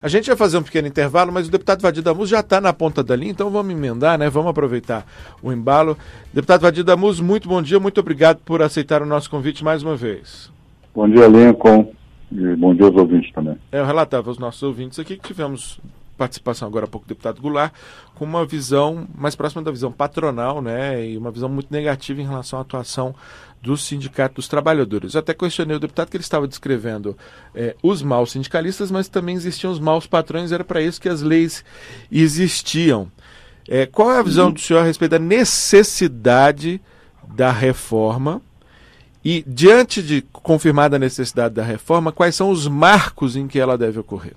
A gente vai fazer um pequeno intervalo, mas o deputado Vadir Damus já está na ponta da linha, então vamos emendar, né? Vamos aproveitar o embalo. Deputado Vadir Damus, muito bom dia, muito obrigado por aceitar o nosso convite mais uma vez. Bom dia, Lincoln, e bom dia aos ouvintes também. Eu relatava aos nossos ouvintes aqui que tivemos participação agora há pouco do deputado Goulart, com uma visão mais próxima da visão patronal, né? E uma visão muito negativa em relação à atuação do Sindicato dos Trabalhadores. Eu até questionei o deputado que ele estava descrevendo os maus sindicalistas, mas também existiam os maus patrões, era para isso que as leis existiam. Qual é a visão do senhor a respeito da necessidade da reforma? E, diante de confirmada a necessidade da reforma, quais são os marcos em que ela deve ocorrer?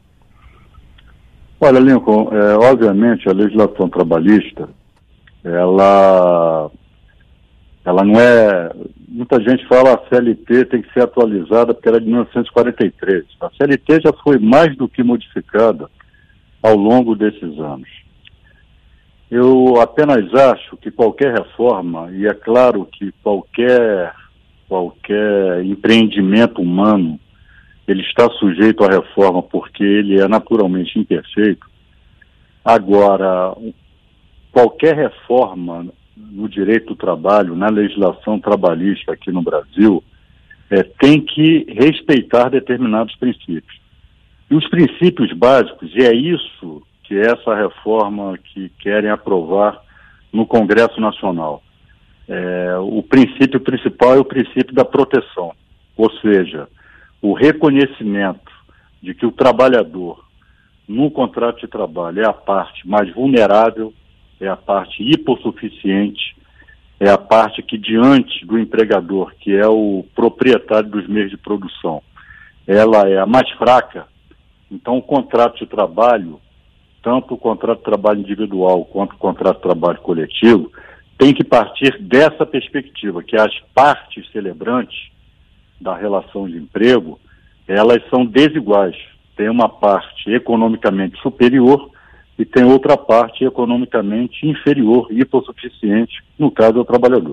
Olha, Lincoln, obviamente a legislação trabalhista, ela não é... Muita gente fala que a CLT tem que ser atualizada porque ela é de 1943. A CLT já foi mais do que modificada ao longo desses anos. Eu apenas acho que qualquer reforma, e é claro que qualquer empreendimento humano, ele está sujeito à reforma porque ele é naturalmente imperfeito. Agora, qualquer reforma no direito do trabalho, na legislação trabalhista aqui no Brasil, tem que respeitar determinados princípios. E os princípios básicos, e é isso que é essa reforma que querem aprovar no Congresso Nacional. O princípio principal é o princípio da proteção, ou seja, o reconhecimento de que o trabalhador, no contrato de trabalho, é a parte mais vulnerável, é a parte hipossuficiente, é a parte que, diante do empregador, que é o proprietário dos meios de produção, ela é a mais fraca. Então, o contrato de trabalho, tanto o contrato de trabalho individual quanto o contrato de trabalho coletivo, tem que partir dessa perspectiva, que as partes celebrantes da relação de emprego, elas são desiguais. Tem uma parte economicamente superior e tem outra parte economicamente inferior, hipossuficiente, no caso do trabalhador.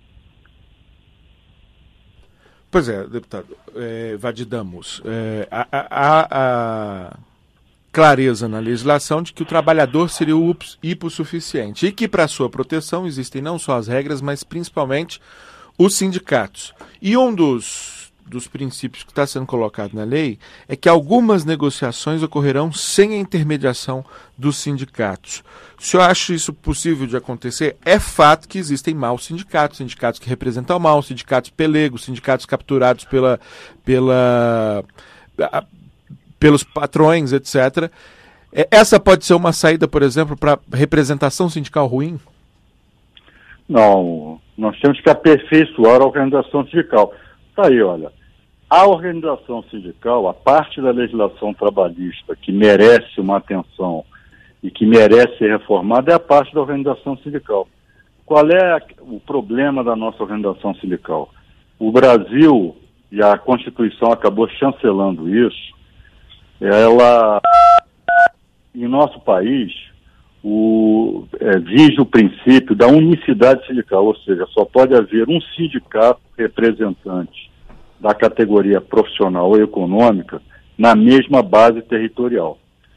Pois é, deputado Vadir Damus, a clareza na legislação de que o trabalhador seria o hipossuficiente e que para sua proteção existem não só as regras, mas principalmente os sindicatos. E um dos princípios que está sendo colocado na lei é que algumas negociações ocorrerão sem a intermediação dos sindicatos. O senhor acha isso possível de acontecer? É fato que existem maus sindicatos, sindicatos que representam mal, sindicatos pelegos, sindicatos capturados pelos patrões, etc. Essa pode ser uma saída, por exemplo, para representação sindical ruim? Não, nós temos que aperfeiçoar a organização sindical. Está aí, olha, a organização sindical, a parte da legislação trabalhista que merece uma atenção e que merece ser reformada é a parte da organização sindical. Qual é o problema da nossa organização sindical? O Brasil, e a Constituição acabou chancelando isso, em nosso país, vige o princípio da unicidade sindical, ou seja, só pode haver um sindicato representante da categoria profissional ou econômica na mesma base territorial.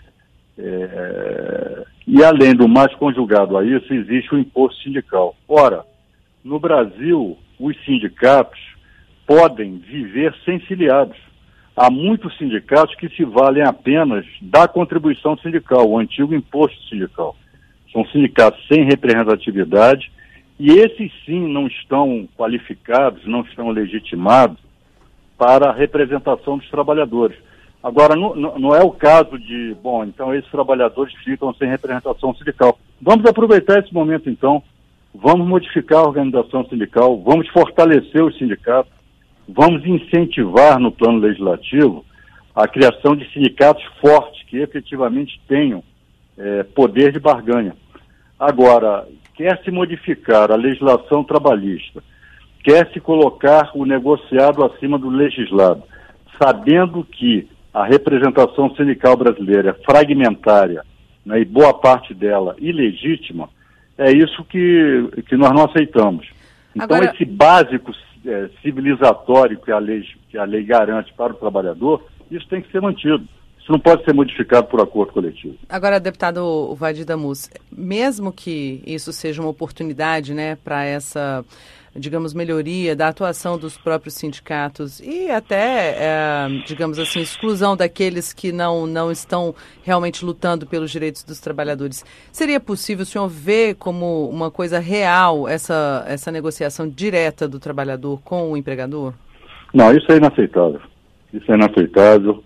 E além do mais conjugado a isso, existe o imposto sindical. Ora, no Brasil, os sindicatos podem viver sem filiados. Há muitos sindicatos que se valem apenas da contribuição sindical, o antigo imposto sindical. São sindicatos sem representatividade e esses sim não estão qualificados, não estão legitimados para a representação dos trabalhadores. Agora, não é o caso de, então esses trabalhadores ficam sem representação sindical. Vamos aproveitar esse momento então, vamos modificar a organização sindical, vamos fortalecer os sindicatos, vamos incentivar no plano legislativo a criação de sindicatos fortes que efetivamente tenham poder de barganha. Agora, quer se modificar a legislação trabalhista, quer se colocar o negociado acima do legislado, sabendo que a representação sindical brasileira é fragmentária, né, e boa parte dela ilegítima, é isso que nós não aceitamos. Então, esse básico civilizatório que a lei garante para o trabalhador, isso tem que ser mantido. Isso não pode ser modificado por acordo coletivo. Agora, deputado Vadir Damus, mesmo que isso seja uma oportunidade, né, para essa, digamos, melhoria da atuação dos próprios sindicatos e até, digamos assim, exclusão daqueles que não estão realmente lutando pelos direitos dos trabalhadores, seria possível o senhor ver como uma coisa real essa negociação direta do trabalhador com o empregador? Não, isso é inaceitável. Isso é inaceitável.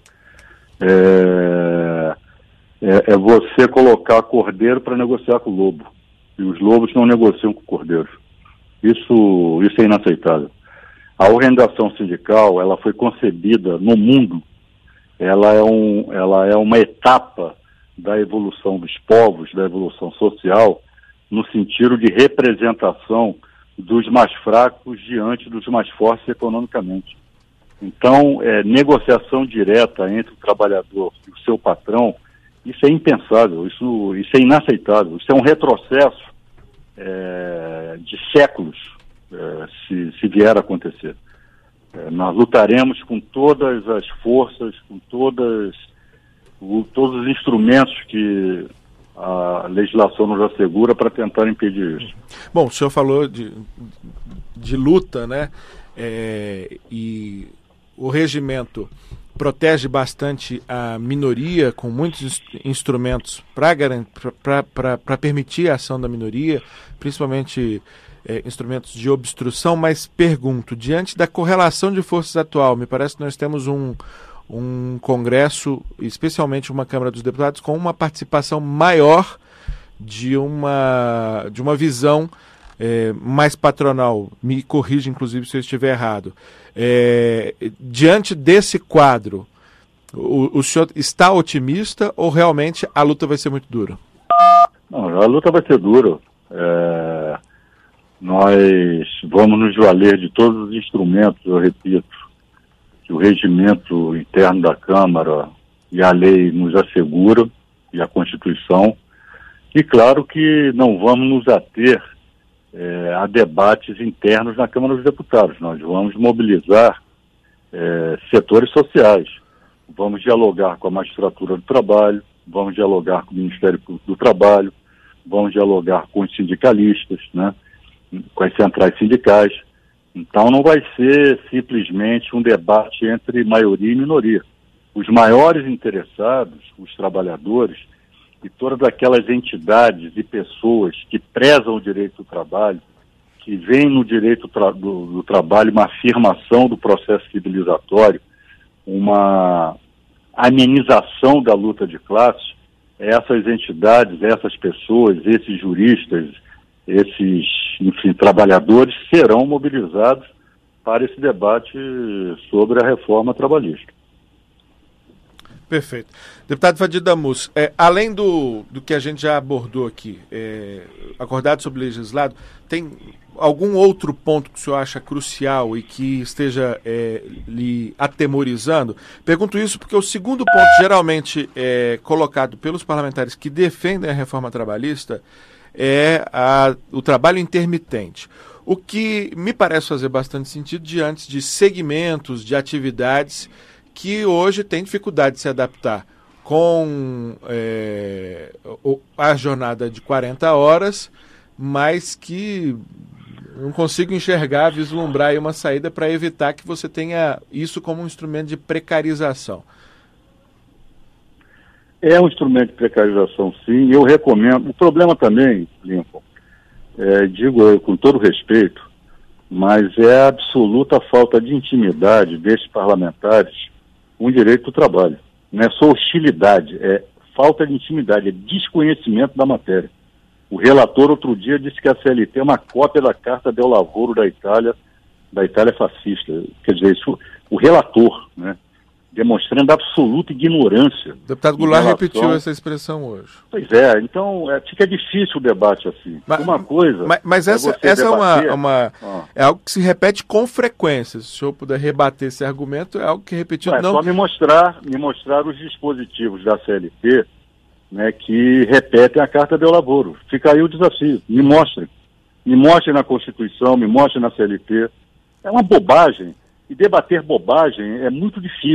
É você colocar cordeiro para negociar com o lobo. E os lobos não negociam com cordeiros. Isso é inaceitável. A organização sindical, ela foi concebida no mundo, ela é uma etapa da evolução dos povos, da evolução social, no sentido de representação dos mais fracos diante dos mais fortes economicamente. Então, negociação direta entre o trabalhador e o seu patrão, isso é impensável, isso é inaceitável, isso é um retrocesso de séculos, se vier a acontecer. Nós lutaremos com todas as forças, com todos os instrumentos que a legislação nos assegura para tentar impedir isso. Bom, o senhor falou de luta, né? E o regimento protege bastante a minoria com muitos instrumentos para permitir a ação da minoria, principalmente instrumentos de obstrução, mas pergunto, diante da correlação de forças atual, me parece que nós temos um Congresso, especialmente uma Câmara dos Deputados, com uma participação maior de uma visão mais patronal. Me corrija, inclusive, se eu estiver errado. Diante desse quadro, o senhor está otimista ou realmente a luta vai ser muito dura? Não, a luta vai ser dura. Nós vamos nos valer de todos os instrumentos, eu repito, que o regimento interno da Câmara e a lei nos assegura, e a Constituição, e claro que não vamos nos ater a debates internos na Câmara dos Deputados. Nós vamos mobilizar setores sociais, vamos dialogar com a magistratura do trabalho, vamos dialogar com o Ministério Público do Trabalho, vamos dialogar com os sindicalistas, né, com as centrais sindicais. Então não vai ser simplesmente um debate entre maioria e minoria. Os maiores interessados, os trabalhadores e todas aquelas entidades e pessoas que prezam o direito do trabalho, que veem no direito do trabalho uma afirmação do processo civilizatório, uma amenização da luta de classes, essas entidades, essas pessoas, esses juristas, esses, enfim, trabalhadores serão mobilizados para esse debate sobre a reforma trabalhista. Perfeito. Deputado Vadir Damus, além do que a gente já abordou aqui, acordado sobre legislado, tem algum outro ponto que o senhor acha crucial e que esteja lhe atemorizando? Pergunto isso porque o segundo ponto, geralmente colocado pelos parlamentares que defendem a reforma trabalhista, é o trabalho intermitente. O que me parece fazer bastante sentido diante de segmentos, de atividades que hoje têm dificuldade de se adaptar com a jornada de 40 horas, mas que não consigo enxergar, vislumbrar aí uma saída para evitar que você tenha isso como um instrumento de precarização. É um instrumento de precarização, sim. Eu recomendo. O problema também, Lincoln, digo eu com todo respeito, mas é a absoluta falta de intimidade desses parlamentares com o direito do trabalho. Não é só hostilidade, é falta de intimidade, é desconhecimento da matéria. O relator outro dia disse que a CLT é uma cópia da Carta del Lavoro da Itália fascista. Quer dizer, isso, o relator, né? Demonstrando absoluta ignorância. O deputado Goulart repetiu essa expressão hoje. Pois então fica difícil o debate assim. Uma coisa... Mas essa é algo que se repete com frequência. Se o senhor puder rebater esse argumento, é algo que é repetido. É só me mostrar os dispositivos da CLT, né, que repetem a Carta del Lavoro. Fica aí o desafio. Me mostrem. Me mostrem na Constituição, me mostrem na CLT. É uma bobagem. E debater bobagem é muito difícil.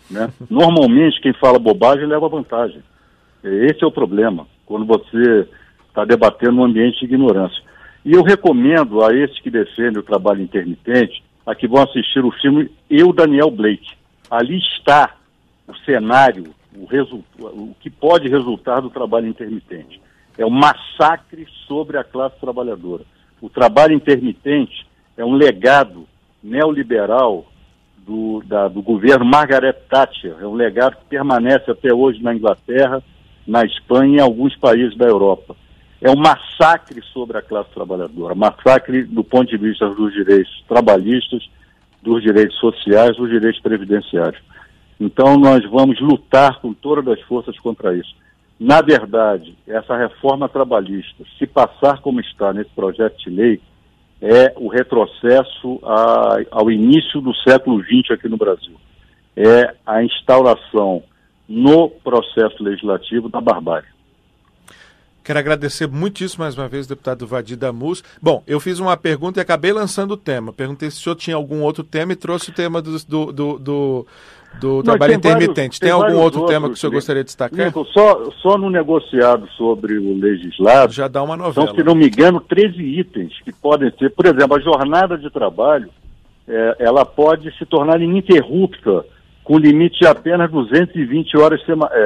né? Normalmente, quem fala bobagem leva vantagem. Esse é o problema, quando você está debatendo num ambiente de ignorância. E eu recomendo a esses que defendem o trabalho intermitente, a que vão assistir o filme Eu, Daniel Blake. Ali está o cenário, o que pode resultar do trabalho intermitente. É um massacre sobre a classe trabalhadora. O trabalho intermitente é um legado neoliberal do governo Margaret Thatcher. É um legado que permanece até hoje na Inglaterra, na Espanha e em alguns países da Europa. É um massacre sobre a classe trabalhadora, massacre do ponto de vista dos direitos trabalhistas, dos direitos sociais, dos direitos previdenciários. Então nós vamos lutar com todas as forças contra isso. Na verdade, essa reforma trabalhista, se passar como está nesse projeto de lei, é o retrocesso ao início do século XX aqui no Brasil. É a instauração no processo legislativo da barbárie. Quero agradecer muitíssimo mais uma vez, deputado Vadir Damus. Bom, eu fiz uma pergunta e acabei lançando o tema. Perguntei se o senhor tinha algum outro tema e trouxe o tema do trabalho intermitente. Tem algum outro tema que o senhor gostaria de destacar? Lincoln, só no negociado sobre o legislado, já dá uma novela. São, se não me engano, 13 itens que podem ser. Por exemplo, a jornada de trabalho, ela pode se tornar ininterrupta, com limite de apenas 220 horas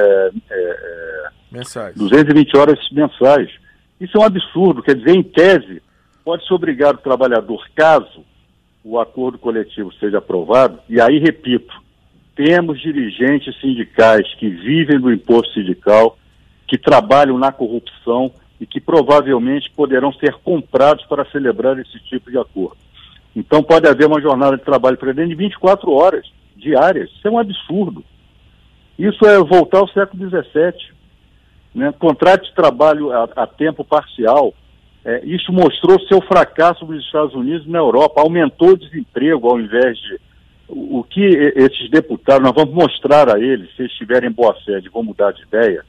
mensais. 220 horas mensais. Isso é um absurdo. Quer dizer, em tese, pode-se obrigar o trabalhador, caso o acordo coletivo seja aprovado, e aí, repito, temos dirigentes sindicais que vivem do imposto sindical, que trabalham na corrupção e que provavelmente poderão ser comprados para celebrar esse tipo de acordo. Então pode haver uma jornada de trabalho para dentro de 24 horas diárias. Isso é um absurdo. Isso é voltar ao século XVII. Né? Contrato de trabalho a tempo parcial. Isso mostrou seu fracasso nos Estados Unidos e na Europa. Aumentou o desemprego ao invés de... O que esses deputados, nós vamos mostrar a eles, se eles tiverem boa fé, vão mudar de ideia,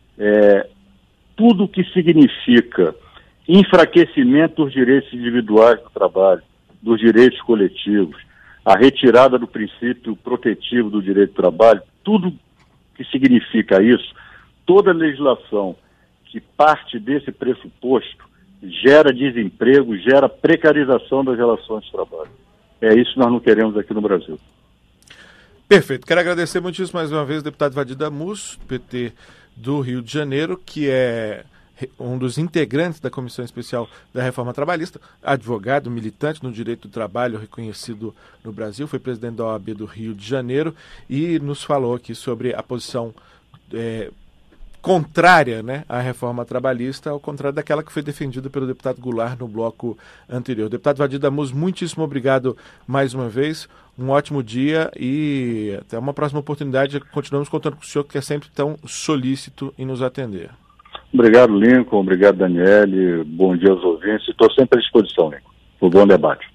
tudo que significa enfraquecimento dos direitos individuais do trabalho, dos direitos coletivos, a retirada do princípio protetivo do direito do trabalho, tudo que significa isso, toda legislação que parte desse pressuposto gera desemprego, gera precarização das relações de trabalho. É isso que nós não queremos aqui no Brasil. Perfeito. Quero agradecer muitíssimo mais uma vez o deputado Vadir Damus, PT do Rio de Janeiro, que é um dos integrantes da Comissão Especial da Reforma Trabalhista, advogado, militante no direito do trabalho reconhecido no Brasil, foi presidente da OAB do Rio de Janeiro e nos falou aqui sobre a posição contrária, né, à reforma trabalhista, ao contrário daquela que foi defendida pelo deputado Goulart no bloco anterior. Deputado Vadir Damus, muitíssimo obrigado mais uma vez, um ótimo dia e até uma próxima oportunidade. Continuamos contando com o senhor, que é sempre tão solícito em nos atender. Obrigado, Lincoln. Obrigado, Daniele. Bom dia aos ouvintes. Estou sempre à disposição, Lincoln. Foi um bom debate.